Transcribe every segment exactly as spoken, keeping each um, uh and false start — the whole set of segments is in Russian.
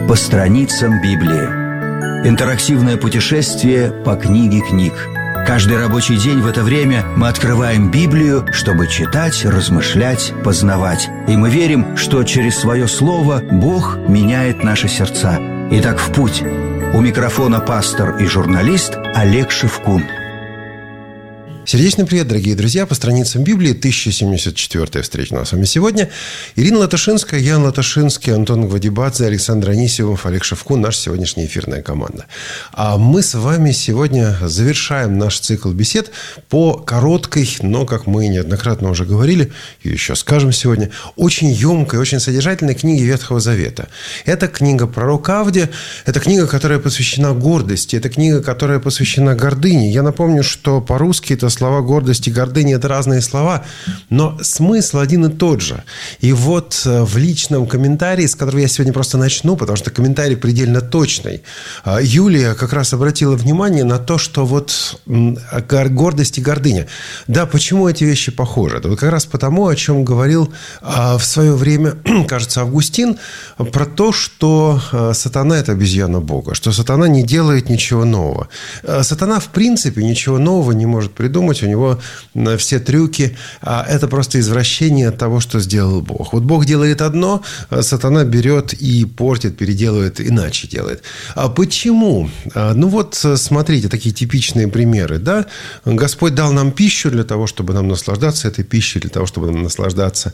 По страницам Библии. Интерактивное путешествие по книге книг. Каждый рабочий день в это время мы открываем Библию, чтобы читать, размышлять, познавать. И мы верим, что через свое слово Бог меняет наши сердца. Итак, в путь. У микрофона пастор и журналист Олег Шевкун. Сердечный привет, дорогие друзья! По страницам Библии, тысяча семьдесят четвёртая встреча у нас с вами сегодня. Ирина Латышинская, Ян Латышинский, Антон Гвадибадзе, Александр Анисимов, Олег Шевкун – наша сегодняшняя эфирная команда. А мы с вами сегодня завершаем наш цикл бесед по короткой, но, как мы неоднократно уже говорили, и еще скажем сегодня, очень емкой, очень содержательной книге Ветхого Завета. Это книга пророка Авдия, это книга, которая посвящена гордости, это книга, которая посвящена гордыне. Я напомню, что по-русски это слова гордость и гордыня – это разные слова, но смысл один и тот же. И вот в личном комментарии, с которого я сегодня просто начну, потому что комментарий предельно точный, Юлия как раз обратила внимание на то, что вот гордость и гордыня. Да, почему эти вещи похожи? Это вот как раз потому, о чем говорил в свое время, кажется, Августин, про то, что сатана – это обезьяна Бога, что сатана не делает ничего нового. Сатана, в принципе, ничего нового не может придумать. У него все трюки – это просто извращение того, что сделал Бог. Вот Бог делает одно, сатана берет и портит, переделывает, иначе делает. А почему? Ну вот, смотрите, такие типичные примеры. Да? Господь дал нам пищу для того, чтобы нам наслаждаться этой пищей, для того, чтобы нам наслаждаться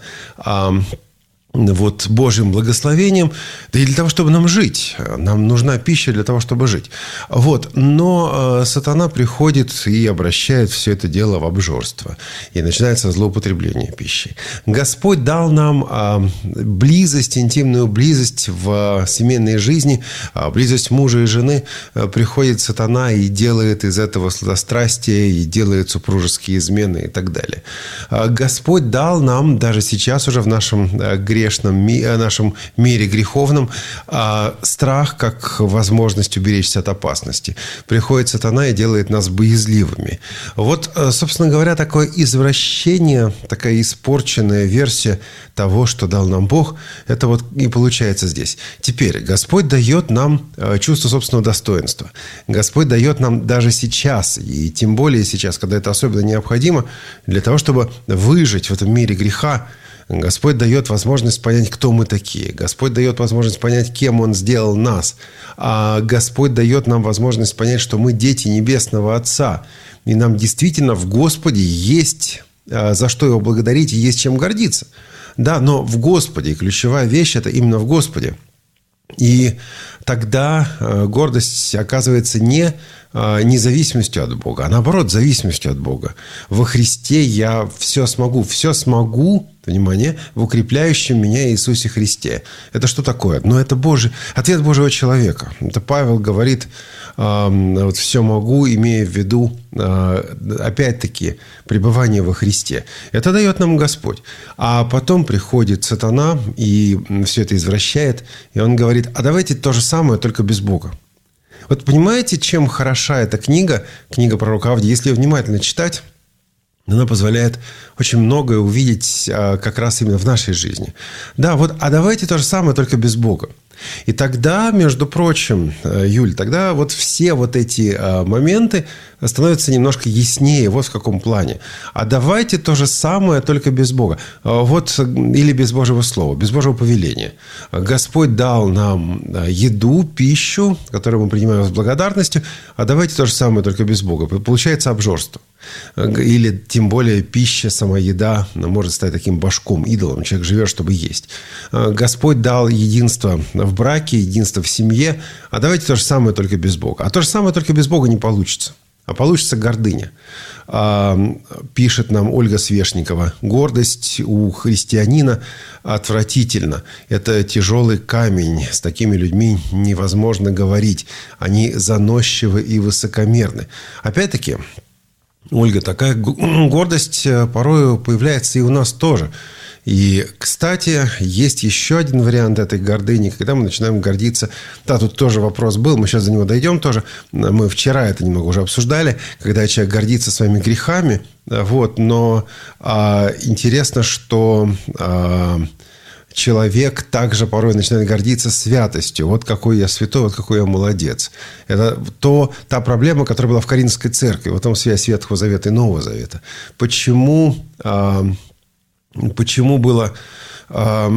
вот Божьим благословением, да и для того, чтобы нам жить. Нам нужна пища для того, чтобы жить. Вот. Но сатана приходит и обращает все это дело в обжорство. И начинается злоупотребление пищей. Господь дал нам близость, интимную близость в семейной жизни, близость мужа и жены. Приходит сатана и делает из этого сладострастие, и делает супружеские измены и так далее. Господь дал нам, даже сейчас уже в нашем грехе, в нашем мире греховном, страх как возможность уберечься от опасности. Приходит сатана и делает нас боязливыми. Вот, собственно говоря, такое извращение, такая испорченная версия того, что дал нам Бог, это вот и получается здесь. Теперь Господь дает нам чувство собственного достоинства. Господь дает нам даже сейчас, и тем более сейчас, когда это особенно необходимо, для того, чтобы выжить в этом мире греха. Господь дает возможность понять, кто мы такие. Господь дает возможность понять, кем Он сделал нас. А Господь дает нам возможность понять, что мы дети Небесного Отца. И нам действительно в Господе есть за что Его благодарить и есть чем гордиться. Да, но в Господе. И ключевая вещь – это именно в Господе. И тогда гордость оказывается не независимостью от Бога, а наоборот, зависимостью от Бога. Во Христе я все смогу. Все смогу, внимание, в укрепляющем меня Иисусе Христе. Это что такое? Ну, это Божий, ответ Божьего человека. Это Павел говорит, вот все могу, имея в виду, опять-таки, пребывание во Христе. Это дает нам Господь. А потом приходит сатана и все это извращает. И он говорит, а давайте то же самое, только без Бога. Вот понимаете, чем хороша эта книга, книга пророка Авдия? Если ее внимательно читать, она позволяет очень многое увидеть как раз именно в нашей жизни. Да, вот, а давайте то же самое, только без Бога. И тогда, между прочим, Юль, тогда вот все вот эти моменты становятся немножко яснее. Вот в каком плане. А давайте то же самое, только без Бога. Вот, или без Божьего слова, без Божьего повеления. Господь дал нам еду, пищу, которую мы принимаем с благодарностью. А давайте то же самое, только без Бога. Получается обжорство. Или, тем более, пища, сама еда может стать таким башком, идолом. Человек живет, чтобы есть. Господь дал единство в браке, единство в семье. А давайте то же самое, только без Бога. А то же самое, только без Бога не получится. А получится гордыня. Пишет нам Ольга Свешникова. Гордость у христианина отвратительна. Это тяжелый камень. С такими людьми невозможно говорить. Они заносчивы и высокомерны. Опять-таки, Ольга, такая гордость порою появляется и у нас тоже. И, кстати, есть еще один вариант этой гордыни, когда мы начинаем гордиться. Да, тут тоже вопрос был, мы сейчас до него дойдем тоже. Мы вчера это немного уже обсуждали, когда человек гордится своими грехами. Вот, но а, интересно, что а, человек также порой начинает гордиться святостью. Вот какой я святой, вот какой я молодец. Это то, та проблема, которая была в Коринфской церкви. Вот там связь Ветхого Завета и Нового Завета. Почему, э, почему было э,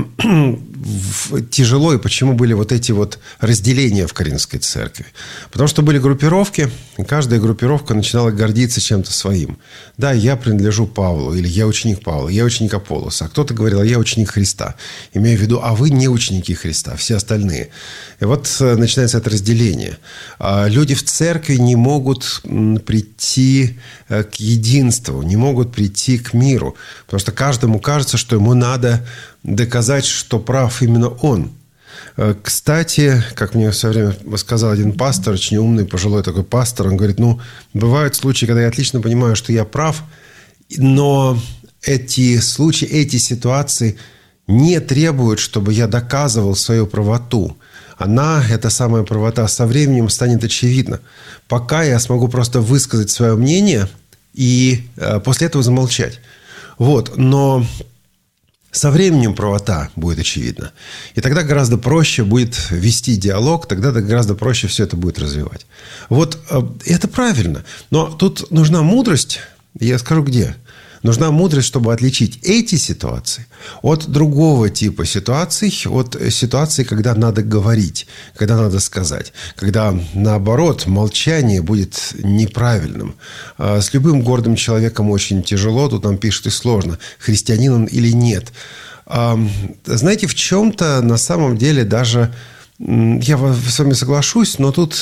тяжело и почему были вот эти вот разделения в Коринфской церкви? Потому что были группировки, и каждая группировка начинала гордиться чем-то своим. Да, я принадлежу Павлу, или я ученик Павла, я ученик Аполлоса. А кто-то говорил, а я ученик Христа. Имея в виду, а вы не ученики Христа, все остальные. И вот начинается это разделение. Люди в церкви не могут прийти к единству, не могут прийти к миру. Потому что каждому кажется, что ему надо доказать, что прав именно он. Кстати, как мне все время сказал один пастор, очень умный, пожилой такой пастор, он говорит, ну, бывают случаи, когда я отлично понимаю, что я прав, но эти случаи, эти ситуации не требуют, чтобы я доказывал свою правоту. Она, эта самая правота, со временем станет очевидна. Пока я смогу просто высказать свое мнение и после этого замолчать. Вот, но со временем правота будет очевидна. И тогда гораздо проще будет вести диалог, тогда гораздо проще все это будет развивать. Вот это правильно. Но тут нужна мудрость, я скажу где. Нужна мудрость, чтобы отличить эти ситуации от другого типа ситуаций, от ситуаций, когда надо говорить, когда надо сказать, когда, наоборот, молчание будет неправильным. С любым гордым человеком очень тяжело, тут нам пишут и сложно, христианин он или нет. Знаете, в чем-то на самом деле даже, я с вами соглашусь, но тут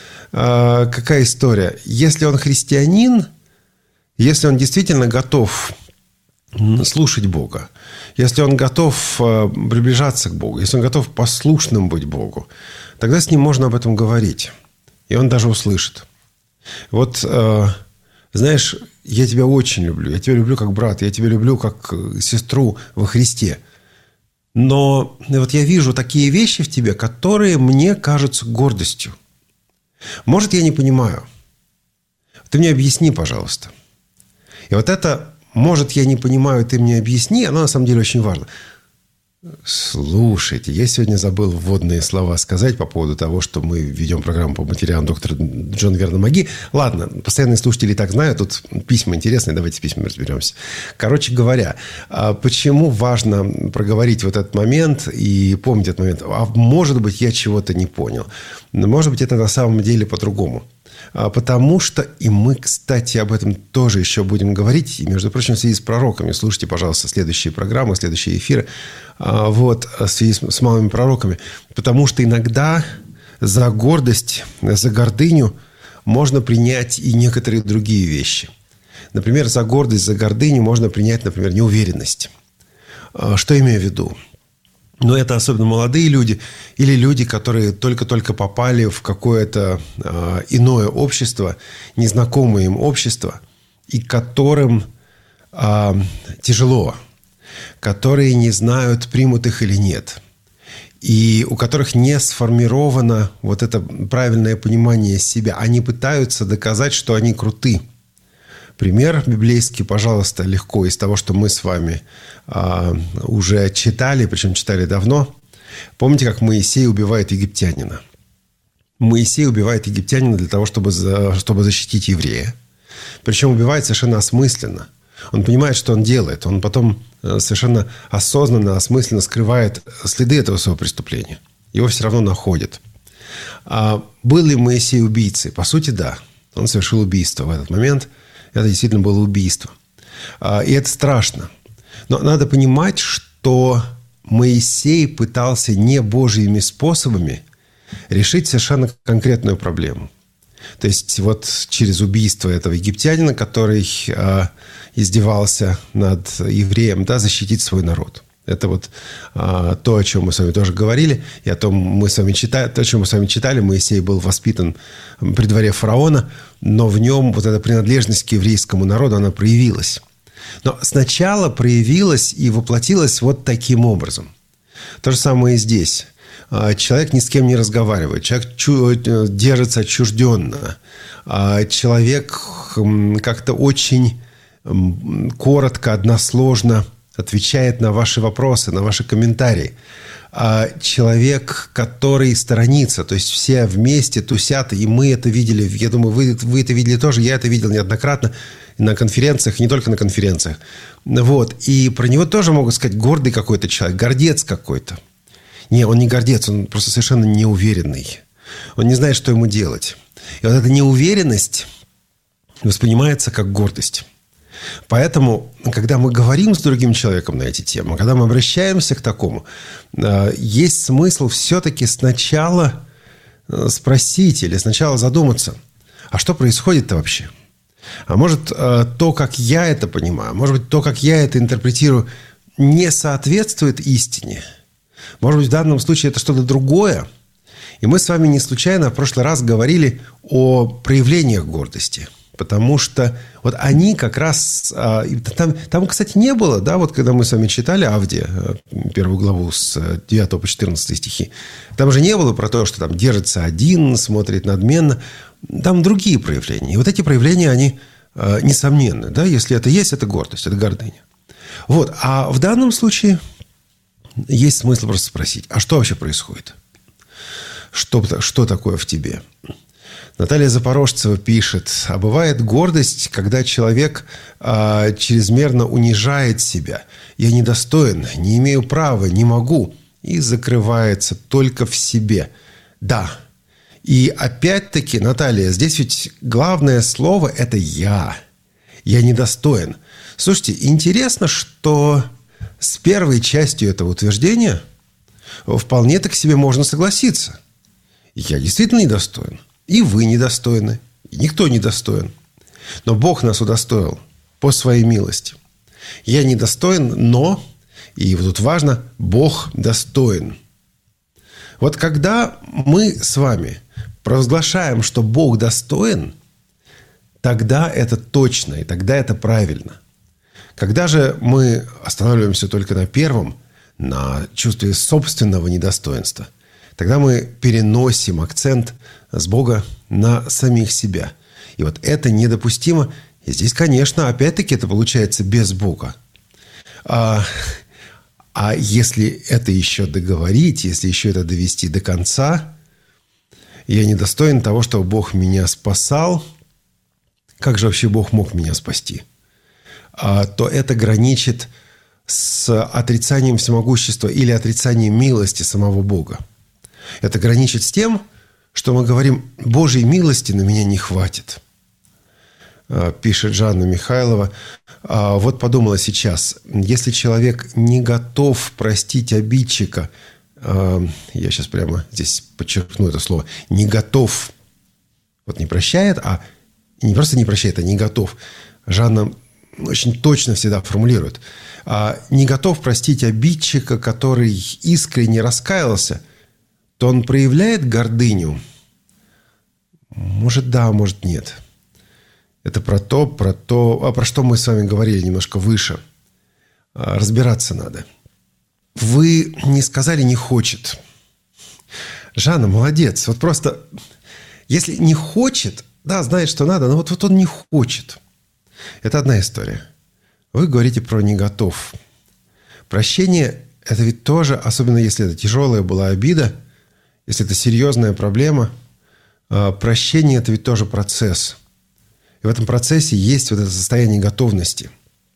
какая история? Если он христианин, если он действительно готов слушать Бога, если он готов приближаться к Богу, если он готов послушным быть Богу, тогда с ним можно об этом говорить. И он даже услышит. Вот, знаешь, я тебя очень люблю. Я тебя люблю как брата. Я тебя люблю как сестру во Христе. Но вот я вижу такие вещи в тебе, которые мне кажутся гордостью. Может, я не понимаю. Ты мне объясни, пожалуйста. И вот это, может, я не понимаю, ты мне объясни, оно на самом деле очень важно. Слушайте, я сегодня забыл вводные слова сказать по поводу того, что мы ведем программу по материалам доктора Джона Вернона Маги. Ладно, постоянные слушатели и так знают, тут письма интересные, давайте с письмами разберемся. Короче говоря, почему важно проговорить вот этот момент и помнить этот момент? А может быть, я чего-то не понял. Может быть, это на самом деле по-другому. Потому что, и мы, кстати, об этом тоже еще будем говорить, и, между прочим, в связи с пророками. Слушайте, пожалуйста, следующие программы, следующие эфиры, вот, в связи с малыми пророками. Потому что иногда за гордость, за гордыню можно принять и некоторые другие вещи. Например, за гордость, за гордыню можно принять, например, неуверенность. Что имею в виду? Но это особенно молодые люди или люди, которые только-только попали в какое-то э, иное общество, незнакомое им общество, и которым э, тяжело, которые не знают, примут их или нет, и у которых не сформировано вот это правильное понимание себя. Они пытаются доказать, что они круты. Пример библейский, пожалуйста, легко из того, что мы с вами а, уже читали, причем читали давно. Помните, как Моисей убивает египтянина? Моисей убивает египтянина для того, чтобы, за, чтобы защитить еврея. Причем убивает совершенно осмысленно. Он понимает, что он делает. Он потом совершенно осознанно, осмысленно скрывает следы этого своего преступления. Его все равно находят. А был ли Моисей убийцей? По сути, да. Он совершил убийство в этот момент. Это действительно было убийство. И это страшно. Но надо понимать, что Моисей пытался не божьими способами решить совершенно конкретную проблему. То есть вот через убийство этого египтянина, который издевался над евреем, да, защитить свой народ. Это вот а, то, о чем мы с вами тоже говорили, и о том мы с вами читали, то, о чем мы с вами читали. Моисей был воспитан при дворе фараона, но в нем вот эта принадлежность к еврейскому народу, она проявилась. Но сначала проявилась и воплотилась вот таким образом. То же самое и здесь. Человек ни с кем не разговаривает, человек держится отчужденно, человек как-то очень коротко, односложно отвечает на ваши вопросы, на ваши комментарии. А человек, который сторонится, то есть все вместе тусят, и мы это видели, я думаю, вы, вы это видели тоже, я это видел неоднократно на конференциях, не только на конференциях. Вот. И про него тоже могут сказать, гордый какой-то человек, гордец какой-то. Не, он не гордец, он просто совершенно неуверенный. Он не знает, что ему делать. И вот эта неуверенность воспринимается как гордость. Поэтому, когда мы говорим с другим человеком на эти темы, когда мы обращаемся к такому, есть смысл все-таки сначала спросить или сначала задуматься, а что происходит-то вообще? А может, то, как я это понимаю, может быть, то, как я это интерпретирую, не соответствует истине? Может быть, в данном случае это что-то другое? И мы с вами не случайно в прошлый раз говорили о проявлениях гордости. Потому что вот они как раз... Там, там, кстати, не было, да, вот когда мы с вами читали Авдия, первую главу с девятого по четырнадцатый стихи, там же не было про то, что там держится один, смотрит надменно. Там другие проявления. И вот эти проявления, они несомненны. Да? Если это есть, это гордость, это гордыня. Вот. А в данном случае есть смысл просто спросить, а что вообще происходит? Что, что такое в тебе? Наталья Запорожцева пишет, а бывает гордость, когда человек а, чрезмерно унижает себя. Я недостоин, не имею права, не могу. И закрывается только в себе. Да. И опять-таки, Наталья, здесь ведь главное слово – это «я». Я недостоин. Слушайте, интересно, что с первой частью этого утверждения вполне-то к себе можно согласиться. Я действительно недостоин. И вы недостойны. И никто недостоин. Но Бог нас удостоил по своей милости. Я недостоин, но, и вот тут важно, Бог достоин. Вот когда мы с вами провозглашаем, что Бог достоин, тогда это точно, и тогда это правильно. Когда же мы останавливаемся только на первом, на чувстве собственного недостоинства, тогда мы переносим акцент с Бога на самих себя. И вот это недопустимо. И здесь, конечно, опять-таки это получается без Бога. А, а если это еще договорить, если еще это довести до конца, я недостоин того, чтобы Бог меня спасал. Как же вообще Бог мог меня спасти? А, то это граничит с отрицанием всемогущества или отрицанием милости самого Бога. Это граничит с тем, что мы говорим, Божьей милости на меня не хватит. Пишет Жанна Михайлова. Вот подумала сейчас, если человек не готов простить обидчика, я сейчас прямо здесь подчеркну это слово, не готов, вот не прощает, а не просто не прощает, а не готов. Жанна очень точно всегда формулирует. Не готов простить обидчика, который искренне раскаялся, то он проявляет гордыню? Может, да, может, нет. Это про то, про то, а про что мы с вами говорили немножко выше. Разбираться надо. Вы не сказали «не хочет». Жанна, молодец. Вот просто, если не хочет, да, знает, что надо, но вот, вот он не хочет. Это одна история. Вы говорите про «не готов». Прощение – это ведь тоже, особенно если это тяжелая была обида, если это серьезная проблема, прощение – это ведь тоже процесс. И в этом процессе есть вот это состояние готовности.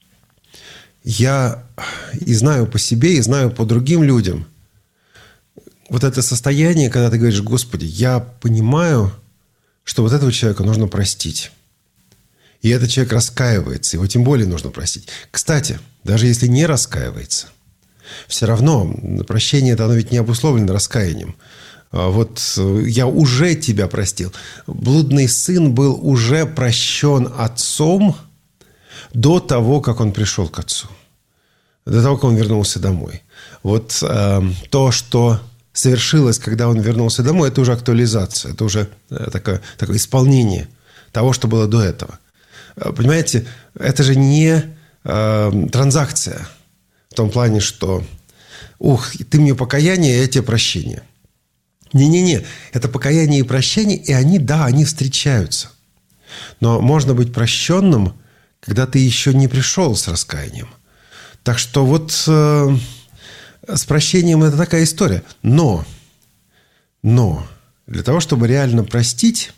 Я и знаю по себе, и знаю по другим людям. Вот это состояние, когда ты говоришь, Господи, я понимаю, что вот этого человека нужно простить. И этот человек раскаивается, его тем более нужно простить. Кстати, даже если не раскаивается, все равно прощение – это оно ведь не обусловлено раскаянием. Вот я уже тебя простил. Блудный сын был уже прощен отцом до того, как он пришел к отцу. До того, как он вернулся домой. Вот э, то, что совершилось, когда он вернулся домой, это уже актуализация. Это уже э, такое, такое исполнение того, что было до этого. Понимаете, это же не э, транзакция. В том плане, что ух, ты мне покаяние, я тебе прощение. Не-не-не, это покаяние и прощение, и они, да, они встречаются. Но можно быть прощенным, когда ты еще не пришел с раскаянием. Так что вот э, с прощением это такая история. Но, но для того, чтобы реально простить,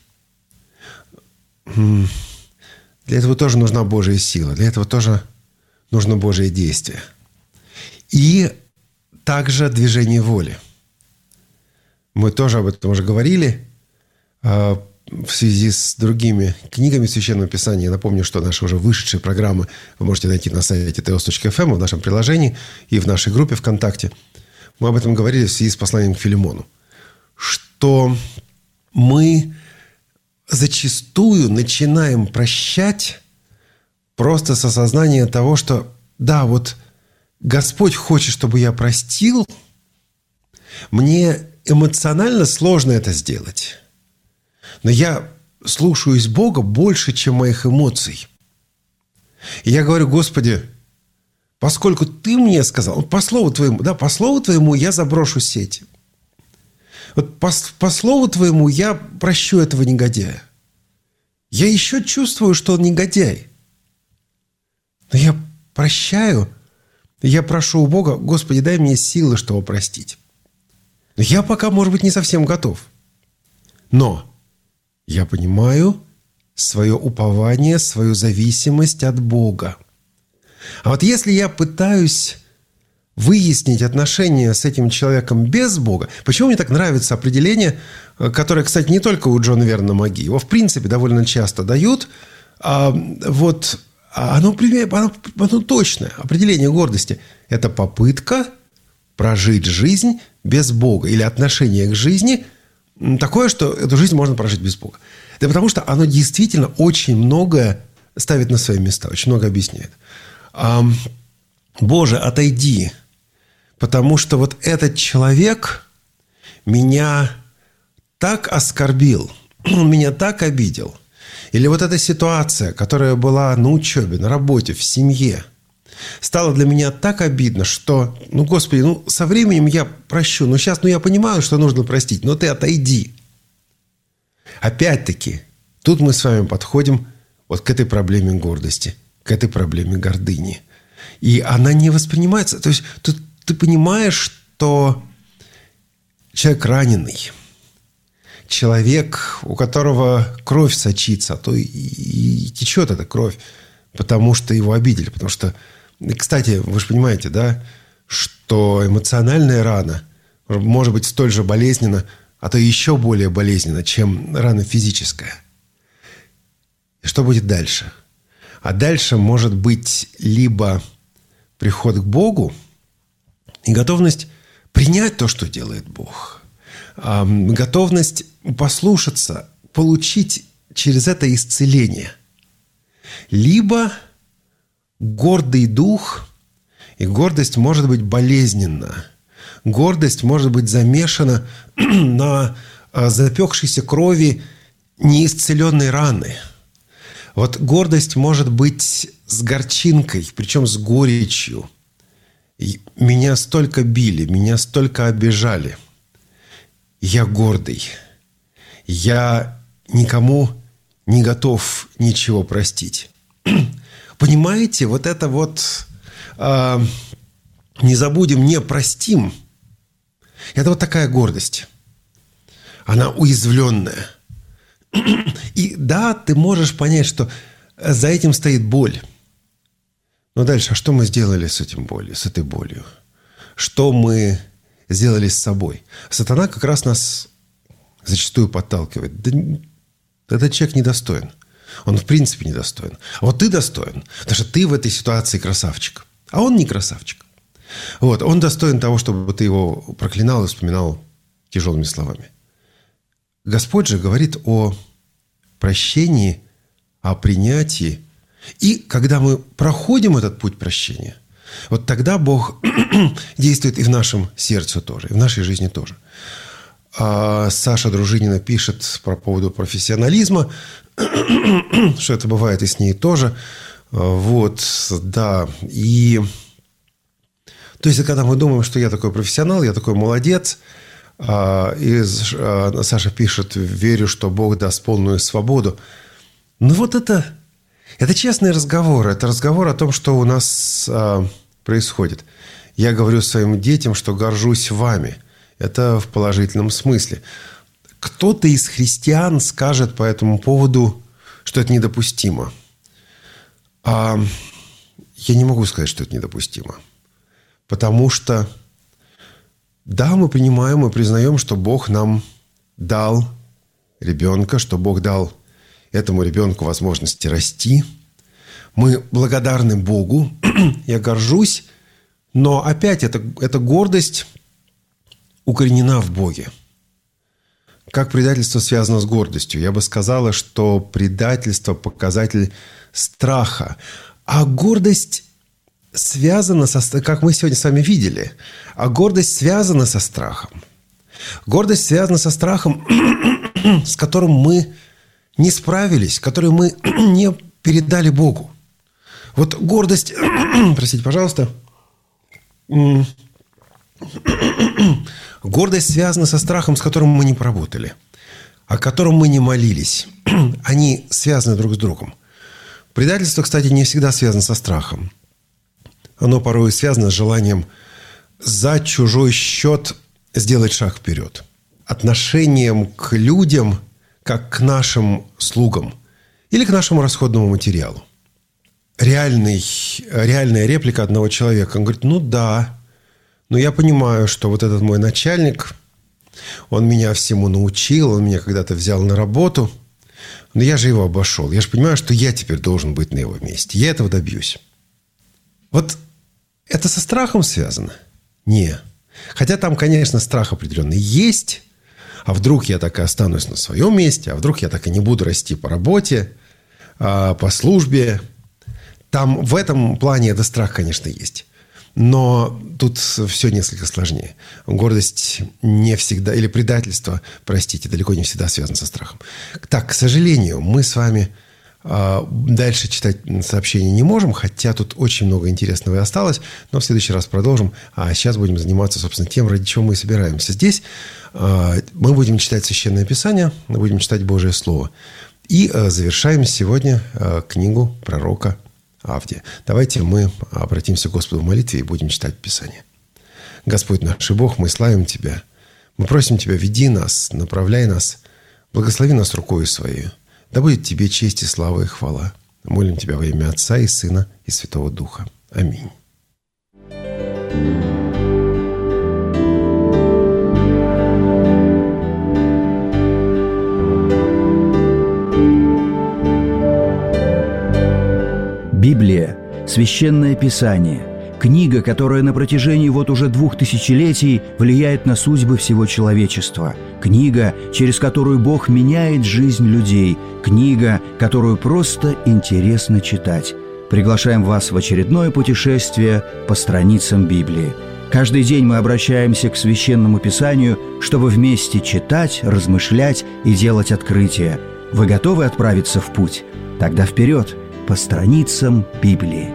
для этого тоже нужна Божья сила. Для этого тоже нужно Божье действие. И также движение воли. Мы тоже об этом уже говорили э, в связи с другими книгами Священного Писания. Я напомню, что наши уже вышедшие программы вы можете найти на сайте теос точка эф эм, в нашем приложении и в нашей группе ВКонтакте. Мы об этом говорили в связи с посланием к Филимону. Что мы зачастую начинаем прощать просто с осознанием того, что да, вот Господь хочет, чтобы я простил, мне эмоционально сложно это сделать. Но я слушаюсь Бога больше, чем моих эмоций. И я говорю: Господи, поскольку Ты мне сказал, по слову Твоему, да, по слову Твоему я заброшу сети. Вот по, по слову Твоему я прощу этого негодяя. Я еще чувствую, что он негодяй. Но я прощаю, и я прошу у Бога: Господи, дай мне силы, чтобы простить. Но я пока, может быть, не совсем готов. Но я понимаю свое упование, свою зависимость от Бога. А вот если я пытаюсь выяснить отношения с этим человеком без Бога... Почему мне так нравится определение, которое, кстати, не только у Джона Вернона Маги. Его, в принципе, довольно часто дают. А вот оно, оно, оно точное. Определение гордости – это попытка прожить жизнь без Бога. Или отношение к жизни такое, что эту жизнь можно прожить без Бога. Да потому что оно действительно очень многое ставит на свои места, очень много объясняет. Боже, отойди, потому что вот этот человек меня так оскорбил, он меня так обидел. Или вот эта ситуация, которая была на учебе, на работе, в семье, стала для меня так обидно, что, ну, Господи, ну, со временем я прощу, но сейчас, ну, я понимаю, что нужно простить, но Ты отойди. Опять-таки, тут мы с вами подходим вот к этой проблеме гордости, к этой проблеме гордыни. И она не воспринимается. То есть тут ты понимаешь, что человек раненый, человек, у которого кровь сочится, а то и, и течет эта кровь, потому что его обидели. Потому что, кстати, вы же понимаете, да, что эмоциональная рана может быть столь же болезненна, а то еще более болезненна, чем рана физическая. И что будет дальше? А дальше может быть либо приход к Богу и готовность принять то, что делает Бог. Готовность послушаться, получить через это исцеление. Либо гордый дух, и гордость может быть болезненна. Гордость может быть замешана на запекшейся крови неисцеленной раны. Вот гордость может быть с горчинкой, причем с горечью. И меня столько били, меня столько обижали. Я гордый. Я никому не готов ничего простить. Понимаете, вот это вот э, не забудем, не простим. Это вот такая гордость. Она уязвленная. И да, ты можешь понять, что за этим стоит боль. Но дальше, а что мы сделали с этим болью, с этой болью? Что мы сделали с собой? Сатана как раз нас зачастую подталкивает. Да этот человек недостоин. Он в принципе недостоин. А вот ты достоин. Потому что ты в этой ситуации красавчик. А он не красавчик. Вот. Он достоин того, чтобы ты его проклинал и вспоминал тяжелыми словами. Господь же говорит о прощении, о принятии. И когда мы проходим этот путь прощения, вот тогда Бог действует и в нашем сердце тоже, и в нашей жизни тоже. А Саша Дружинина пишет по поводу профессионализма, что это бывает и с ней тоже. Вот, да. И то есть, когда мы думаем, что я такой профессионал, я такой молодец, и Саша пишет: верю, что Бог даст полную свободу. Ну вот это, это честный разговор. Это разговор о том, что у нас происходит? Я говорю своим детям, что горжусь вами. Это в положительном смысле. Кто-то из христиан скажет по этому поводу, что это недопустимо. А я не могу сказать, что это недопустимо. Потому что, да, мы принимаем, мы признаем, что Бог нам дал ребенка, что Бог дал этому ребенку возможности расти. Мы благодарны Богу. Я горжусь. Но опять эта, эта гордость укоренена в Боге. Как предательство связано с гордостью? Я бы сказала, что предательство – показатель страха. А гордость связана со... Как мы сегодня с вами видели, а гордость связана со страхом. Гордость связана со страхом, с которым мы не справились, который мы не передали Богу. Вот гордость... Простите, пожалуйста. Гордость связана со страхом, с которым мы не поработали, о котором мы не молились. Они связаны друг с другом. Предательство, кстати, не всегда связано со страхом. Оно порой связано с желанием за чужой счет сделать шаг вперед. Отношением к людям, как к нашим слугам или к нашему расходному материалу. Реальный, реальная реплика одного человека. Он говорит, ну да, но я понимаю, что вот этот мой начальник, он меня всему научил, он меня когда-то взял на работу, но я же его обошел. Я же понимаю, что я теперь должен быть на его месте. Я этого добьюсь. Вот это со страхом связано? Не. Хотя там, конечно, страх определенный есть. А вдруг я так и останусь на своем месте? А вдруг я так и не буду расти по работе, по службе? Там в этом плане этот страх, конечно, есть. Но тут все несколько сложнее. Гордость не всегда, или предательство, простите, далеко не всегда связано со страхом. Так, к сожалению, мы с вами э, дальше читать сообщения не можем, хотя тут очень много интересного и осталось, но в следующий раз продолжим. А сейчас будем заниматься, собственно, тем, ради чего мы собираемся здесь. Э, мы будем читать Священное Писание, мы будем читать Божие Слово. И э, завершаем сегодня э, книгу пророка Авдия. Давайте мы обратимся к Господу в молитве и будем читать Писание. Господь наш и Бог, мы славим Тебя. Мы просим Тебя, веди нас, направляй нас, благослови нас рукою Своей. Да будет Тебе честь и слава и хвала. Молим Тебя во имя Отца и Сына и Святого Духа. Аминь. Библия – Священное Писание, книга, которая на протяжении вот уже двух тысячелетий влияет на судьбы всего человечества, книга, через которую Бог меняет жизнь людей, книга, которую просто интересно читать. Приглашаем вас в очередное путешествие по страницам Библии. Каждый день мы обращаемся к Священному Писанию, чтобы вместе читать, размышлять и делать открытия. Вы готовы отправиться в путь? Тогда вперед! По страницам Библии.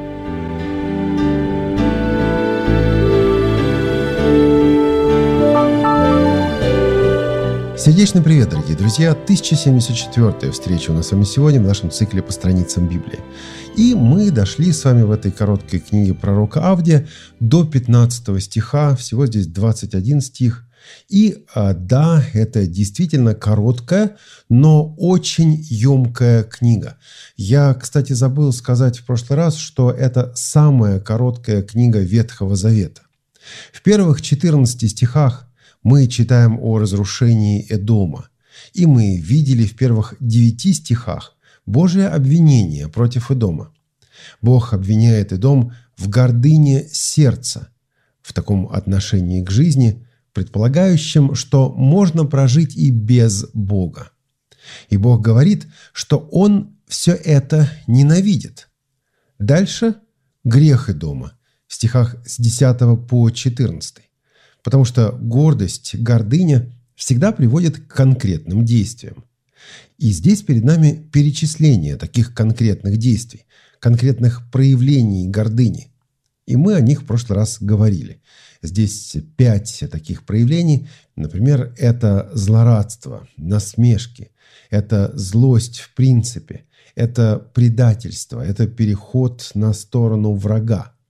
Сердечный привет, дорогие друзья! тысяча семьдесят четвёртая встреча у нас с вами сегодня в нашем цикле по страницам Библии. И мы дошли с вами в этой короткой книге пророка Авдия до пятнадцатого стиха. Всего здесь двадцать один стих. И да, это действительно короткая, но очень емкая книга. Я, кстати, забыл сказать в прошлый раз, что это самая короткая книга Ветхого Завета. В первых четырнадцати стихах мы читаем о разрушении Эдома. И мы видели в первых девяти стихах Божие обвинение против Эдома. Бог обвиняет Эдом в гордыне сердца, в таком отношении к жизни, предполагающим, что можно прожить и без Бога. И Бог говорит, что Он все это ненавидит. Дальше грех Эдома в стихах с десятого по четырнадцатый. Потому что гордость, гордыня всегда приводит к конкретным действиям. И здесь перед нами перечисление таких конкретных действий, конкретных проявлений гордыни. И мы о них в прошлый раз говорили. Здесь пять таких проявлений. Например, это злорадство, насмешки, это злость в принципе, это предательство, это переход на сторону врага.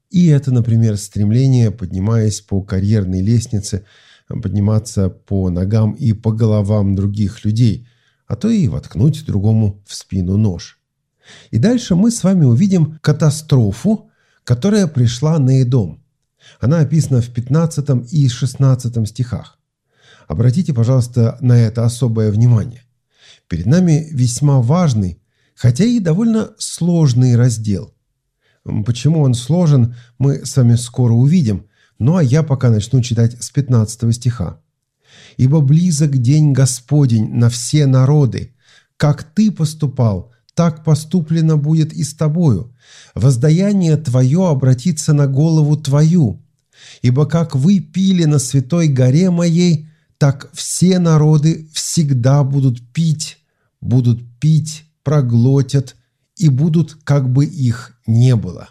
И это, например, стремление, поднимаясь по карьерной лестнице, подниматься по ногам и по головам других людей, а то и воткнуть другому в спину нож. И дальше мы с вами увидим катастрофу, которая пришла на Эдом. Она описана в пятнадцатом и шестнадцатом стихах. Обратите, пожалуйста, на это особое внимание. Перед нами весьма важный, хотя и довольно сложный раздел. Почему он сложен, мы с вами скоро увидим, ну а я пока начну читать с пятнадцатого стиха. «Ибо близок день Господень на все народы. Как ты поступал, так поступлено будет и с тобою. Воздаяние твое обратится на голову твою. Ибо как вы пили на святой горе моей, так все народы всегда будут пить, будут пить, проглотят, и будут, как бы их не было».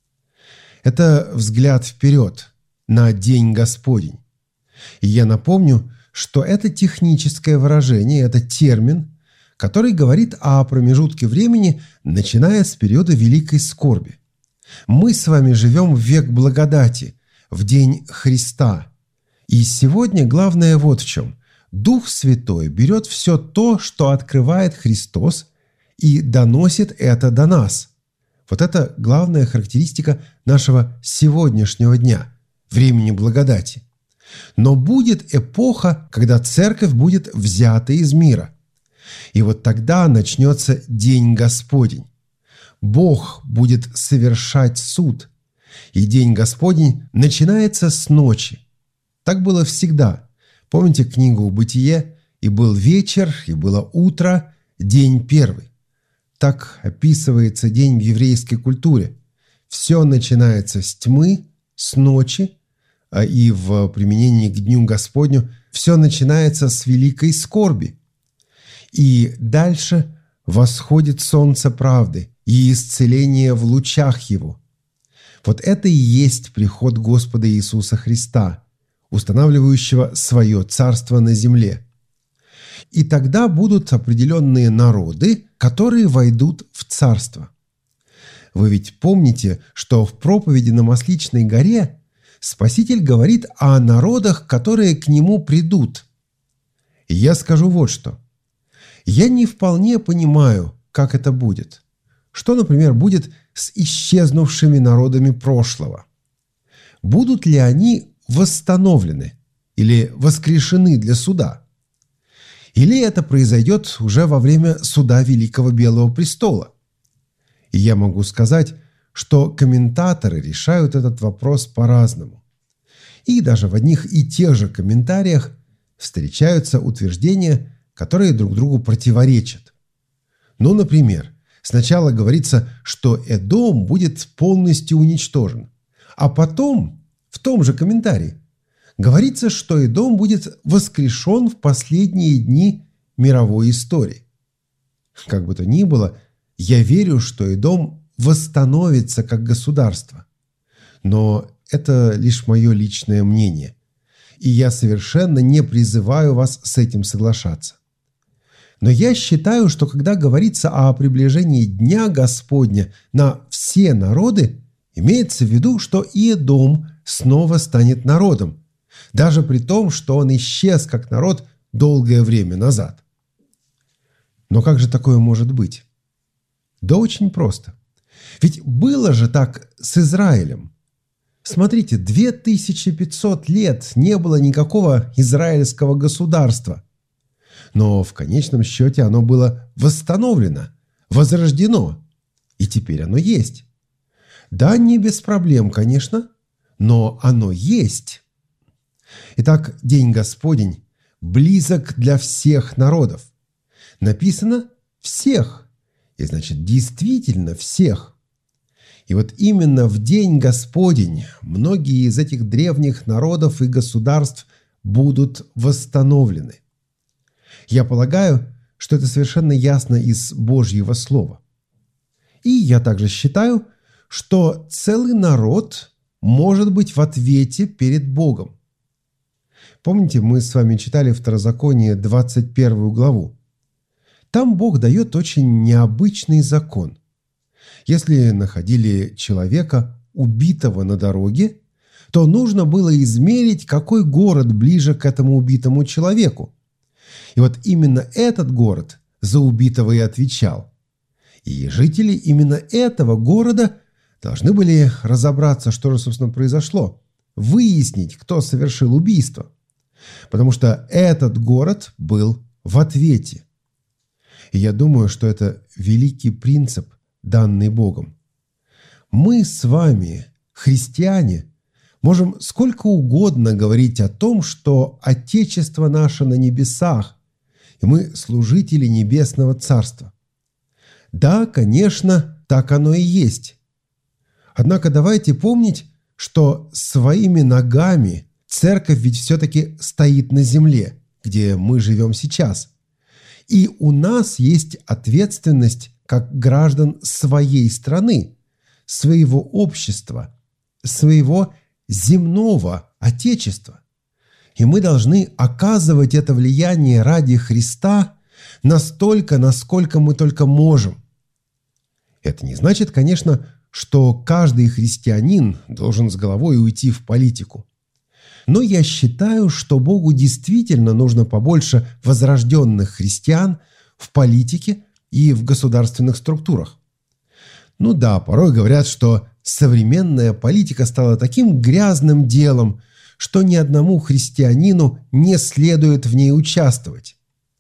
Это взгляд вперед на День Господень. И я напомню, что это техническое выражение, это термин, который говорит о промежутке времени, начиная с периода Великой Скорби. Мы с вами живем в век благодати, в День Христа. И сегодня главное вот в чем. Дух Святой берет все то, что открывает Христос, и доносит это до нас. Вот это главная характеристика нашего сегодняшнего дня, времени благодати. Но будет эпоха, когда церковь будет взята из мира. И вот тогда начнется День Господень. Бог будет совершать суд. И День Господень начинается с ночи. Так было всегда. Помните книгу «Бытие»? «И был вечер, и было утро, день первый». Так описывается день в еврейской культуре. Все начинается с тьмы, с ночи, а и в применении к Дню Господню все начинается с великой скорби. И дальше восходит солнце правды и исцеление в лучах его. Вот это и есть приход Господа Иисуса Христа, устанавливающего свое царство на земле. И тогда будут определенные народы, которые войдут в царство. Вы ведь помните, что в проповеди на Масличной горе Спаситель говорит о народах, которые к Нему придут. И я скажу вот что. Я не вполне понимаю, как это будет. Что, например, будет с исчезнувшими народами прошлого? Будут ли они восстановлены или воскрешены для суда? Или это произойдет уже во время суда Великого Белого Престола? И я могу сказать, что комментаторы решают этот вопрос по-разному. И даже в одних и тех же комментариях встречаются утверждения, которые друг другу противоречат. Ну, например, сначала говорится, что Эдом будет полностью уничтожен, а потом, в том же комментарии, говорится, что Эдом будет воскрешен в последние дни мировой истории. Как бы то ни было, я верю, что Эдом восстановится как государство. Но это лишь мое личное мнение. И я совершенно не призываю вас с этим соглашаться. Но я считаю, что когда говорится о приближении Дня Господня на все народы, имеется в виду, что и Эдом снова станет народом, даже при том, что он исчез как народ долгое время назад. Но как же такое может быть? Да очень просто. Ведь было же так с Израилем. Смотрите, две тысячи пятьсот лет не было никакого израильского государства. Но в конечном счете оно было восстановлено, возрождено, и теперь оно есть. Да, не без проблем, конечно, но оно есть. Итак, День Господень близок для всех народов. Написано «всех», и значит действительно всех. И вот именно в День Господень многие из этих древних народов и государств будут восстановлены. Я полагаю, что это совершенно ясно из Божьего Слова. И я также считаю, что целый народ может быть в ответе перед Богом. Помните, мы с вами читали Второзаконие двадцать первую главу. Там Бог дает очень необычный закон. Если находили человека убитого на дороге, то нужно было измерить, какой город ближе к этому убитому человеку. И вот именно этот город за убитого и отвечал. И жители именно этого города должны были разобраться, что же, собственно, произошло, выяснить, кто совершил убийство. Потому что этот город был в ответе. И я думаю, что это великий принцип, данный Богом. Мы с вами, христиане, можем сколько угодно говорить о том, что Отечество наше на небесах, и мы служители Небесного Царства. Да, конечно, так оно и есть. Однако давайте помнить, что своими ногами церковь ведь все-таки стоит на земле, где мы живем сейчас. И у нас есть ответственность как граждан своей страны, своего общества, своего земного Отечества. И мы должны оказывать это влияние ради Христа настолько, насколько мы только можем. Это не значит, конечно, что каждый христианин должен с головой уйти в политику. Но я считаю, что Богу действительно нужно побольше возрожденных христиан в политике и в государственных структурах. Ну да, порой говорят, что современная политика стала таким грязным делом, что ни одному христианину не следует в ней участвовать.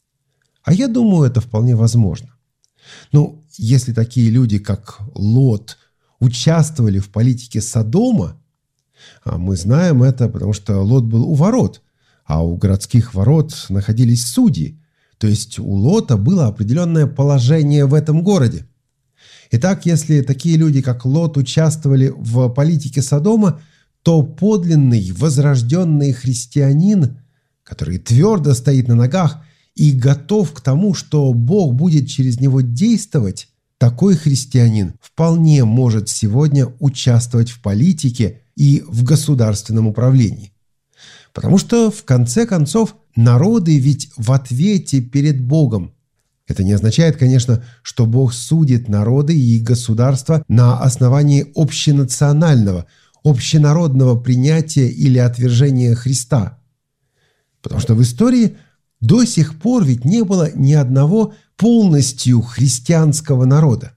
А я думаю, это вполне возможно. Ну, если такие люди, как Лот, участвовали в политике Содома, а мы знаем это, потому что Лот был у ворот, а у городских ворот находились судьи, то есть у Лота было определенное положение в этом городе. Итак, если такие люди, как Лот, участвовали в политике Содома, то подлинный, возрожденный христианин, который твердо стоит на ногах и готов к тому, что Бог будет через него действовать, такой христианин вполне может сегодня участвовать в политике и в государственном управлении. Потому что, в конце концов, народы ведь в ответе перед Богом. Это не означает, конечно, что Бог судит народы и государства на основании общенационального, общенародного принятия или отвержения Христа. Потому что в истории до сих пор ведь не было ни одного полностью христианского народа.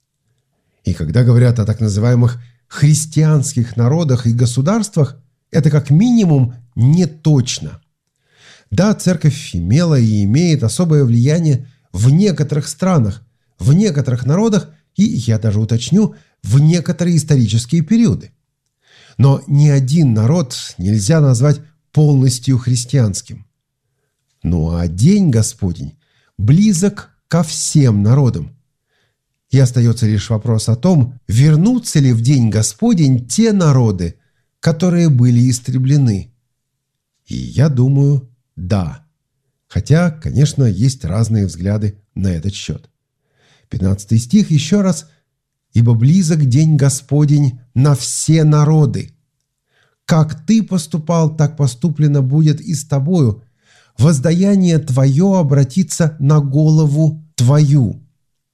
И когда говорят о так называемых христианских народах и государствах, это как минимум не точно. Да, церковь имела и имеет особое влияние в некоторых странах, в некоторых народах и, я даже уточню, в некоторые исторические периоды. Но ни один народ нельзя назвать полностью христианским. Ну а день Господень близок ко всем народам. И остается лишь вопрос о том, вернутся ли в день Господень те народы, которые были истреблены. И я думаю, да. Хотя, конечно, есть разные взгляды на этот счет. пятнадцатый стих еще раз. «Ибо близок день Господень на все народы. Как ты поступал, так поступлено будет и с тобою. Воздаяние твое обратится на голову твою».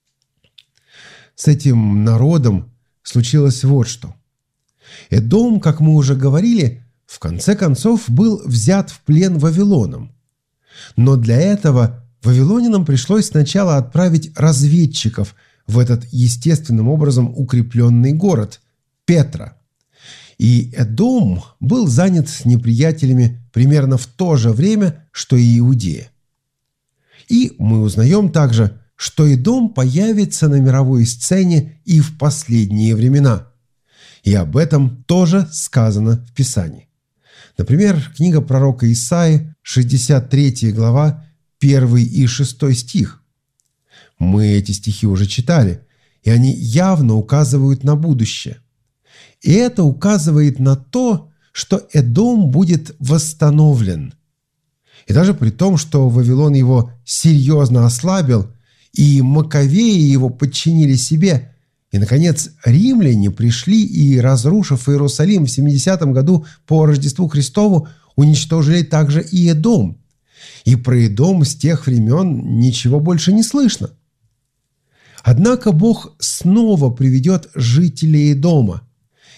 С этим народом случилось вот что. Эдом, как мы уже говорили, в конце концов был взят в плен Вавилоном. Но для этого вавилонянам пришлось сначала отправить разведчиков в этот естественным образом укрепленный город Петра. И Эдом был занят неприятелями примерно в то же время, что и Иудея. И мы узнаем также, что Эдом появится на мировой сцене и в последние времена. И об этом тоже сказано в Писании. Например, книга пророка Исаии, шестьдесят третья глава, первый и шестой стих. Мы эти стихи уже читали, и они явно указывают на будущее. И это указывает на то, что Эдом будет восстановлен. И даже при том, что Вавилон его серьезно ослабил, и Маковеи его подчинили себе, и, наконец, римляне пришли и, разрушив Иерусалим в семидесятом году по Рождеству Христову, уничтожили также и Эдом. И про Эдом с тех времен ничего больше не слышно. Однако Бог снова приведет жителей Эдома.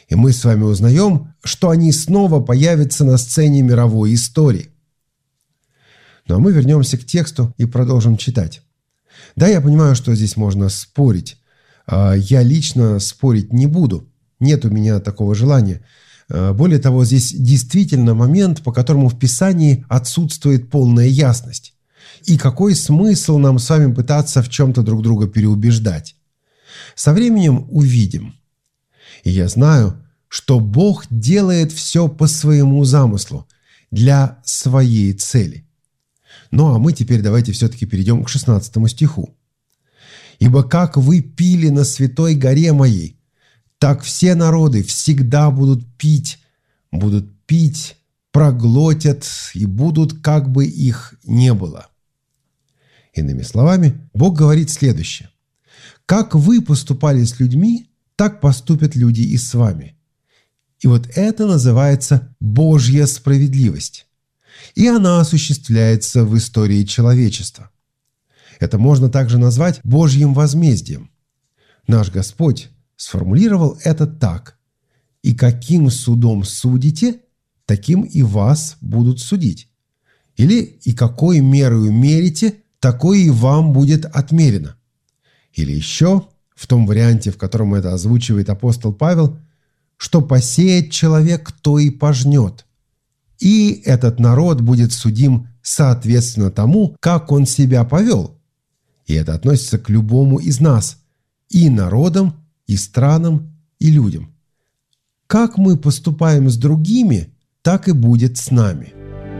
И мы с вами узнаем, что они снова появятся на сцене мировой истории. Ну а мы вернемся к тексту и продолжим читать. Да, я понимаю, что здесь можно спорить. Я лично спорить не буду. Нет у меня такого желания. Более того, здесь действительно момент, по которому в Писании отсутствует полная ясность. И какой смысл нам с вами пытаться в чем-то друг друга переубеждать? Со временем увидим. И я знаю, что Бог делает все по своему замыслу, для своей цели. Ну а мы теперь давайте все-таки перейдем к шестнадцатому стиху. «Ибо как вы пили на святой горе моей, так все народы всегда будут пить, будут пить, проглотят и будут, как бы их не было». Иными словами, Бог говорит следующее. «Как вы поступали с людьми, так поступят люди и с вами». И вот это называется Божья справедливость. И она осуществляется в истории человечества. Это можно также назвать Божьим возмездием. Наш Господь сформулировал это так. «И каким судом судите, таким и вас будут судить». Или «И какой мерою мерите, такое и вам будет отмерено». Или еще, в том варианте, в котором это озвучивает апостол Павел, «Что посеет человек, то и пожнет». И этот народ будет судим соответственно тому, как он себя повел. И это относится к любому из нас, и народам, и странам, и людям. Как мы поступаем с другими, так и будет с нами.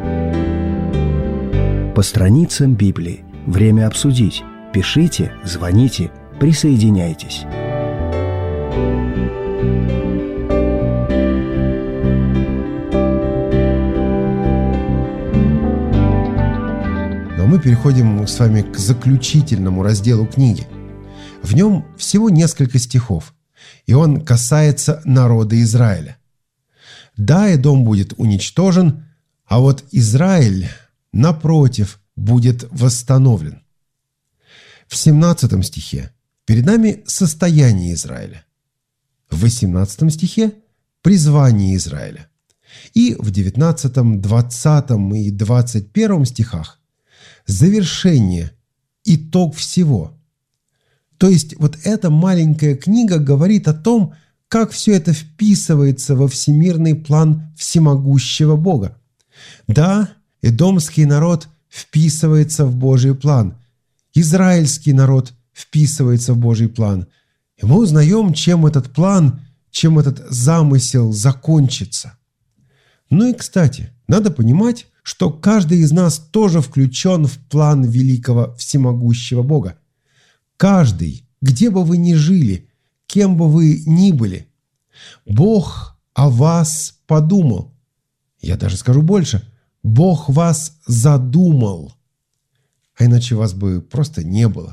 По страницам Библии. Время обсудить. Пишите, звоните, присоединяйтесь. Мы переходим с вами к заключительному разделу книги. В нем всего несколько стихов, и он касается народа Израиля. Да, Эдом будет уничтожен, а вот Израиль, напротив, будет восстановлен. В семнадцатом стихе перед нами состояние Израиля. В восемнадцатом стихе призвание Израиля. И в девятнадцатом, двадцатом и двадцать первом стихах завершение, итог всего. То есть вот эта маленькая книга говорит о том, как все это вписывается во всемирный план всемогущего Бога. Да, эдомский народ вписывается в Божий план. Израильский народ вписывается в Божий план. И мы узнаем, чем этот план, чем этот замысел закончится. Ну и, кстати, надо понимать, что каждый из нас тоже включен в план великого всемогущего Бога. Каждый, где бы вы ни жили, кем бы вы ни были, Бог о вас подумал. Я даже скажу больше. Бог вас задумал. А иначе вас бы просто не было.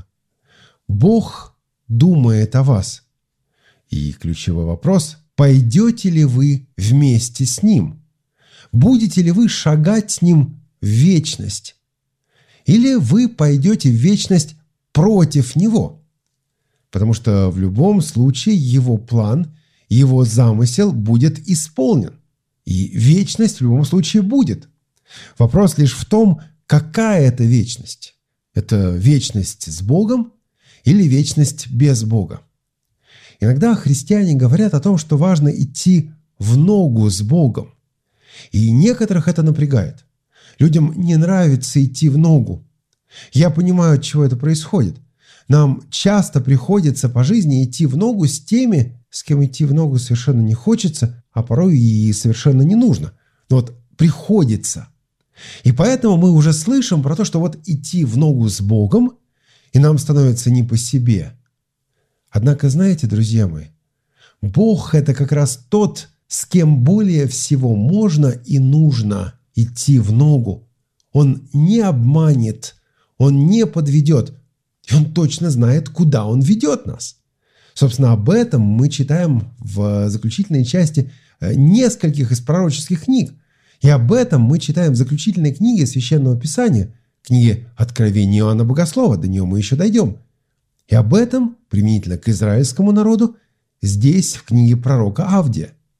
Бог думает о вас. И ключевой вопрос – пойдете ли вы вместе с Ним? Будете ли вы шагать с Ним в вечность? Или вы пойдете в вечность против Него? Потому что в любом случае Его план, Его замысел будет исполнен. И вечность в любом случае будет. Вопрос лишь в том, какая это вечность. Это вечность с Богом или вечность без Бога? Иногда христиане говорят о том, что важно идти в ногу с Богом. И некоторых это напрягает. Людям не нравится идти в ногу. Я понимаю, от чего это происходит. Нам часто приходится по жизни идти в ногу с теми, с кем идти в ногу совершенно не хочется, а порой и совершенно не нужно. Но вот приходится. И поэтому мы уже слышим про то, что вот идти в ногу с Богом, и нам становится не по себе. Однако, знаете, друзья мои, Бог – это как раз тот, с кем более всего можно и нужно идти в ногу. Он не обманет, он не подведет, и он точно знает, куда он ведет нас. Собственно, об этом мы читаем в заключительной части нескольких из пророческих книг. И об этом мы читаем в заключительной книге Священного Писания, книге Откровения Иоанна Богослова, до нее мы еще дойдем. И об этом, применительно к израильскому народу, здесь, в книге пророка Авдия.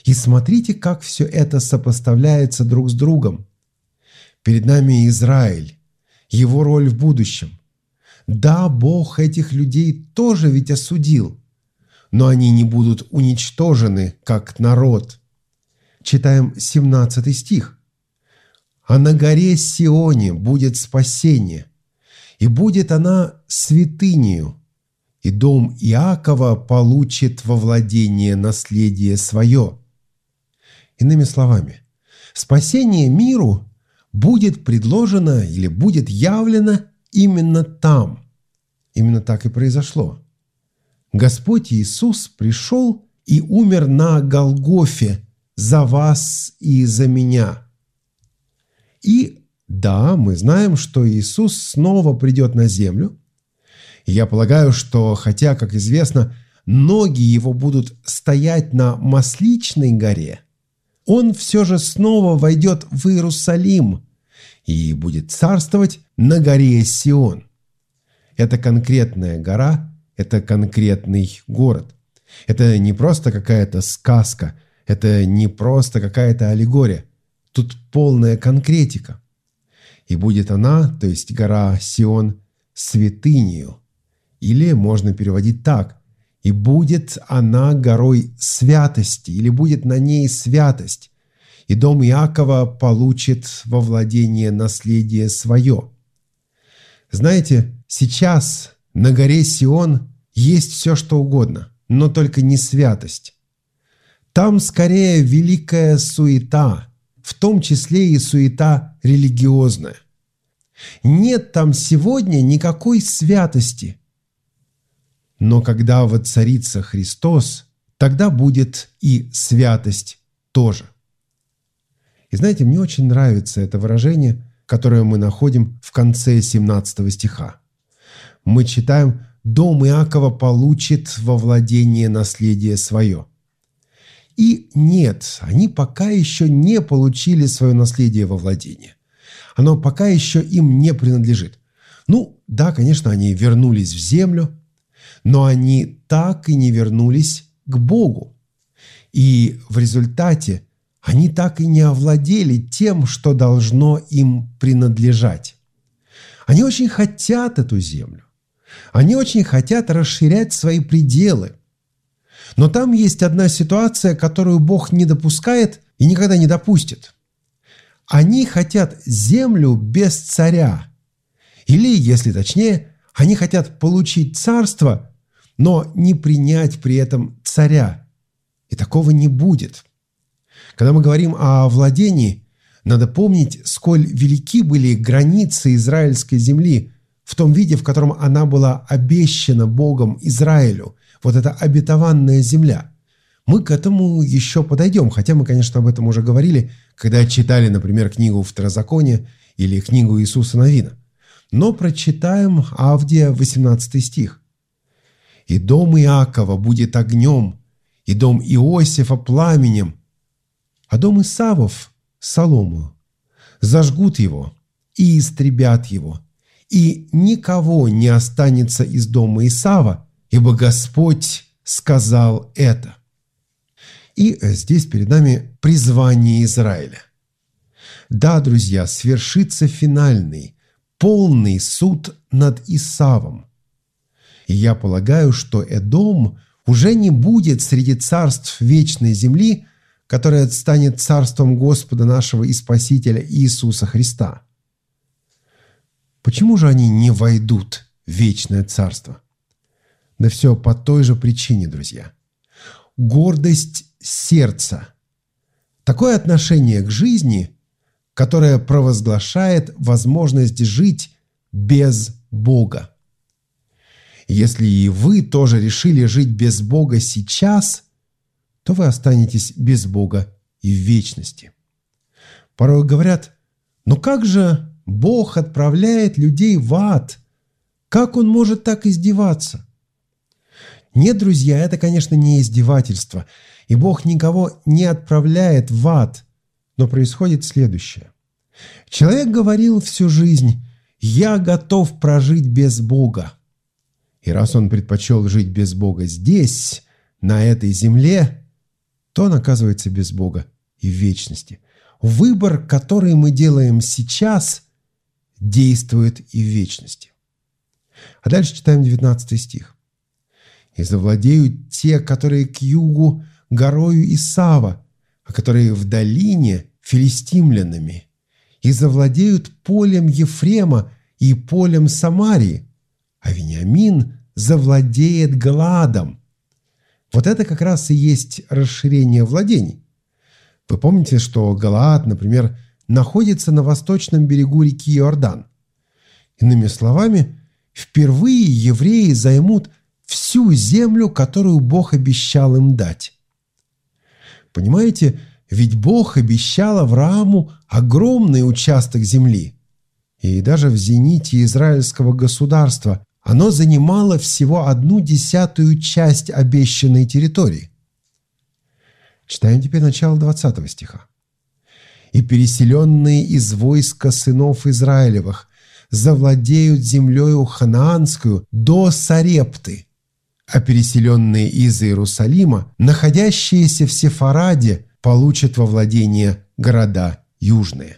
И смотрите, как все это сопоставляется друг с другом. Перед нами Израиль, его роль в будущем. Да, Бог этих людей тоже ведь осудил, но они не будут уничтожены, как народ. Читаем семнадцатый стих. «А на горе Сионе будет спасение, и будет она святынею, и дом Иакова получит во владение наследие свое». Иными словами, спасение миру будет предложено или будет явлено именно там. Именно так и произошло. Господь Иисус пришел и умер на Голгофе за вас и за меня. И да, мы знаем, что Иисус снова придет на землю. И я полагаю, что хотя, как известно, ноги его будут стоять на Масличной горе, он все же снова войдет в Иерусалим и будет царствовать на горе Сион. Это конкретная гора, это конкретный город. Это не просто какая-то сказка, это не просто какая-то аллегория. Тут полная конкретика. И будет она, то есть гора Сион, святынею. Или можно переводить так: и будет она горой святости, или будет на ней святость, и дом Иакова получит во владение наследие свое. Знаете, сейчас на горе Сион есть все, что угодно, но только не святость. Там скорее великая суета, в том числе и суета религиозная. Нет там сегодня никакой святости. Но когда воцарится Христос, тогда будет и святость тоже. И знаете, мне очень нравится это выражение, которое мы находим в конце семнадцатого стиха. Мы читаем: «Дом Иакова получит во владение наследие свое». И нет, они пока еще не получили свое наследие во владение. Оно пока еще им не принадлежит. Ну, да, конечно, они вернулись в землю, но они так и не вернулись к Богу. И в результате они так и не овладели тем, что должно им принадлежать. Они очень хотят эту землю. Они очень хотят расширять свои пределы. Но там есть одна ситуация, которую Бог не допускает и никогда не допустит. Они хотят землю без царя. Или, если точнее, они хотят получить царство, но не принять при этом царя. И такого не будет. Когда мы говорим о владении, надо помнить, сколь велики были границы израильской земли в том виде, в котором она была обещана Богом Израилю. Вот эта обетованная земля. Мы к этому еще подойдем, хотя мы, конечно, об этом уже говорили, когда читали, например, книгу Второзакония или книгу Иисуса Навина. Но прочитаем Авдия восемнадцатый стих. «И дом Иакова будет огнем, и дом Иосифа пламенем, а дом Исавов – соломою. Зажгут его и истребят его, и никого не останется из дома Исава, ибо Господь сказал это». И здесь перед нами призвание Израиля. Да, друзья, свершится финальный, полный суд над Исавом. И я полагаю, что Эдом уже не будет среди царств вечной земли, которое станет царством Господа нашего и Спасителя Иисуса Христа. Почему же они не войдут в вечное царство? Да все по той же причине, друзья. Гордость сердца. Такое отношение к жизни, которое провозглашает возможность жить без Бога. Если и вы тоже решили жить без Бога сейчас, то вы останетесь без Бога и в вечности. Порой говорят: ну как же Бог отправляет людей в ад? Как Он может так издеваться? Нет, друзья, это, конечно, не издевательство, и Бог никого не отправляет в ад, но происходит следующее. Человек говорил всю жизнь: «Я готов прожить без Бога». И раз он предпочел жить без Бога здесь, на этой земле, то он оказывается без Бога и в вечности. Выбор, который мы делаем сейчас, действует и в вечности. А дальше читаем девятнадцатый стих. «И завладеют те, которые к югу горою Исава, а которые в долине филистимлянами, и завладеют полем Ефрема и полем Самарии, а Вениамин завладеет Галаадом». Вот это как раз и есть расширение владений. Вы помните, что Галаад, например, находится на восточном берегу реки Иордан. Иными словами, впервые евреи займут всю землю, которую Бог обещал им дать. Понимаете, ведь Бог обещал Аврааму огромный участок земли. И даже в зените израильского государства оно занимало всего одну десятую часть обещанной территории. Читаем теперь начало двадцатого стиха. «И переселенные из войска сынов Израилевых завладеют землею ханаанскую до Сарепты, а переселенные из Иерусалима, находящиеся в Сефараде, получат во владение города южные».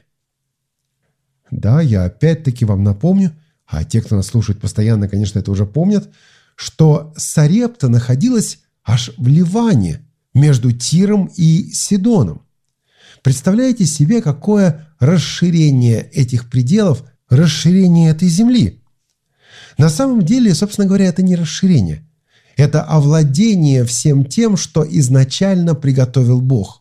Да, я опять-таки вам напомню, а те, кто нас слушает постоянно, конечно, это уже помнят, что Сарепта находилась аж в Ливане, между Тиром и Сидоном. Представляете себе, какое расширение этих пределов, расширение этой земли? На самом деле, собственно говоря, это не расширение. Это овладение всем тем, что изначально приготовил Бог.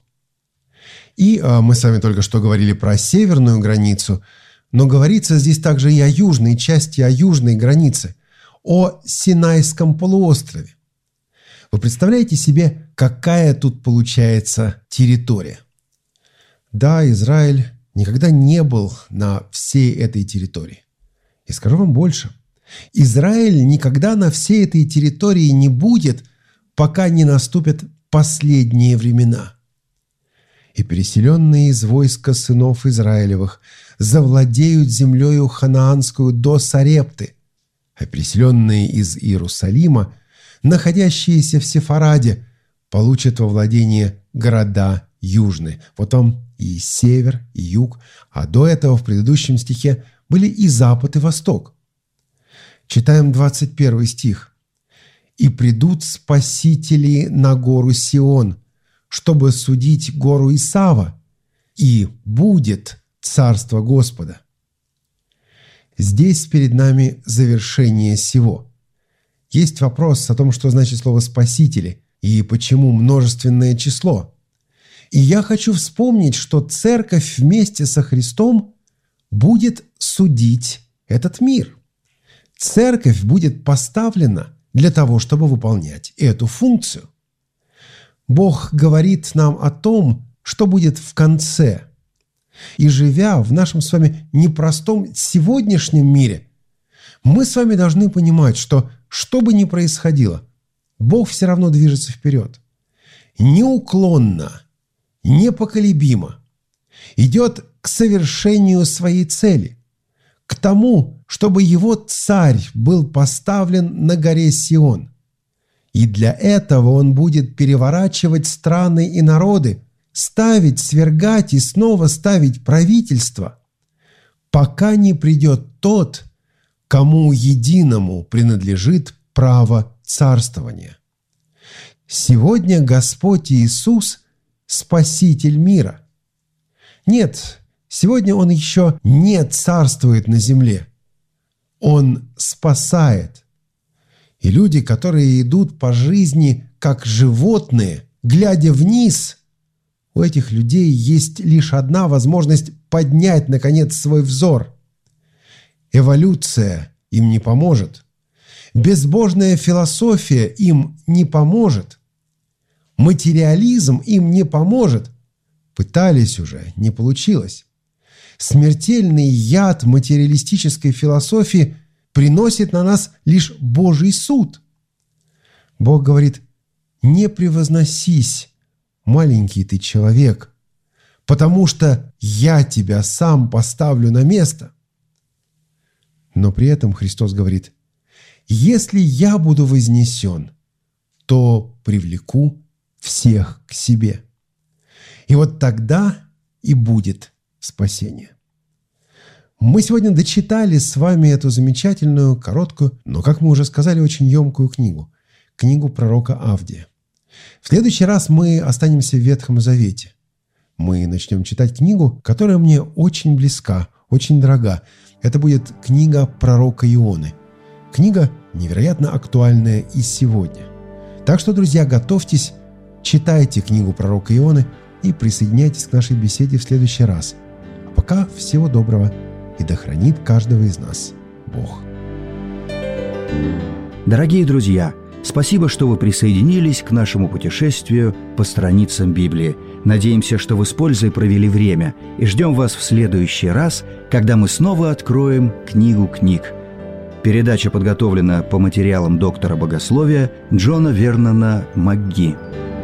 И а, мы с вами только что говорили про северную границу, но говорится здесь также и о южной части, о южной границе, о Синайском полуострове. Вы представляете себе, какая тут получается территория? Да, Израиль никогда не был на всей этой территории. И скажу вам больше. Израиль никогда на всей этой территории не будет, пока не наступят последние времена. «И переселенные из войска сынов Израилевых завладеют землею ханаанскую до Сарепты, а переселенные из Иерусалима, находящиеся в Сефараде, получат во владение города южные». Вот вам и север, и юг, а до этого в предыдущем стихе были и запад, и восток. Читаем двадцать первый стих. «И придут спасители на гору Сион, чтобы судить гору Исава, и будет царство Господа». Здесь перед нами завершение сего. Есть вопрос о том, что значит слово «спасители» и почему множественное число. И я хочу вспомнить, что Церковь вместе со Христом будет судить этот мир. Церковь будет поставлена для того, чтобы выполнять эту функцию. Бог говорит нам о том, что будет в конце. И живя в нашем с вами непростом сегодняшнем мире, мы с вами должны понимать, что что бы ни происходило, Бог все равно движется вперед. Неуклонно, непоколебимо идет к совершению своей цели, к тому, чтобы его царь был поставлен на горе Сион. И для этого он будет переворачивать страны и народы, ставить, свергать и снова ставить правительство, пока не придет тот, кому единому принадлежит право царствования. Сегодня Господь Иисус – Спаситель мира. Нет, сегодня Он еще не царствует на земле. Он спасает. И люди, которые идут по жизни как животные, глядя вниз, у этих людей есть лишь одна возможность поднять, наконец, свой взор. Эволюция им не поможет. Безбожная философия им не поможет. Материализм им не поможет. Пытались уже, не получилось. Смертельный яд материалистической философии приносит на нас лишь Божий суд. Бог говорит: не превозносись, маленький ты человек, потому что я тебя сам поставлю на место. Но при этом Христос говорит: если я буду вознесен, то привлеку всех к себе. И вот тогда и будет спасение. Мы сегодня дочитали с вами эту замечательную, короткую, но, как мы уже сказали, очень емкую книгу. Книгу пророка Авдия. В следующий раз мы останемся в Ветхом Завете. Мы начнем читать книгу, которая мне очень близка, очень дорога. Это будет книга пророка Ионы. Книга невероятно актуальная и сегодня. Так что, друзья, готовьтесь, читайте книгу пророка Ионы и присоединяйтесь к нашей беседе в следующий раз. А пока всего доброго, и да хранит каждого из нас Бог. Дорогие друзья, спасибо, что вы присоединились к нашему путешествию по страницам Библии. Надеемся, что вы с пользой провели время, и ждем вас в следующий раз, когда мы снова откроем книгу книг. Передача подготовлена по материалам доктора богословия Джона Вернона МакГи.